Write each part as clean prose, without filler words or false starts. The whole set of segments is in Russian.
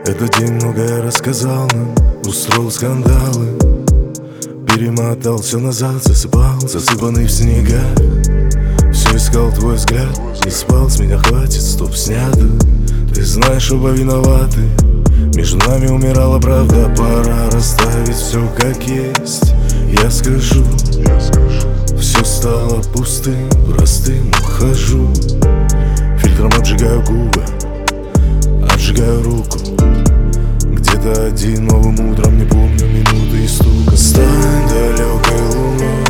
Этот день многое рассказал нам, устроил скандалы, перемотал все назад, засыпал, засыпанный в снегах. Все искал твой взгляд, не спал, с меня хватит, стоп, снято. Ты знаешь, оба виноваты, между нами умирала правда. Пора расставить все как есть, я скажу. Все стало пустым, простым, ухожу. Фильтром обжигаю губы, отжигаю руку. Где-то один новым утром, не помню минуты и стука. Стань далекой луной,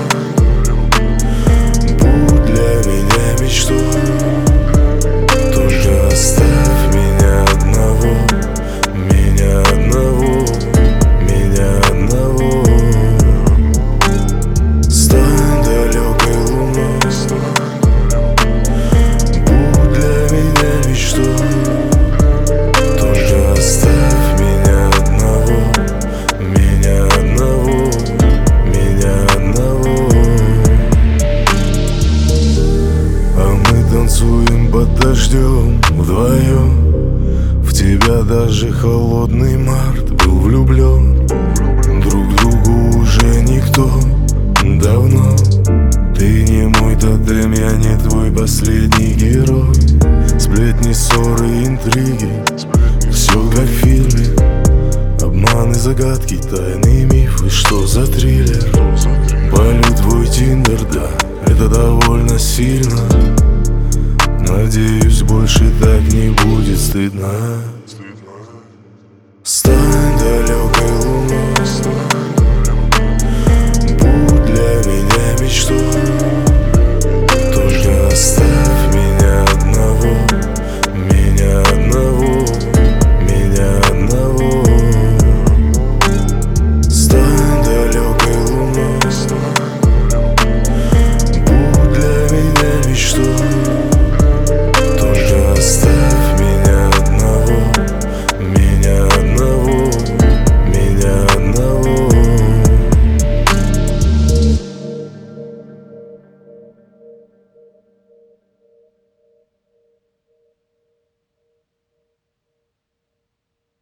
будь для меня мечтой. Только оставь меня одного, меня одного, меня одного. Стань далекой луной, будь для меня мечтой. Только оставь меня одного, меня одного, меня одного. А мы танцуем под дождем вдвоем. В тебя даже холодный март был влюблен. Друг другу уже никто давно. Ты не мой тотем, я не твой последний герой. Сплетни, ссоры, интриги, все как в фильме. Обманы, загадки, тайные мифы, что за триллер? Палю твой тиндер, да, это довольно сильно. Надеюсь, больше так не будет стыдно.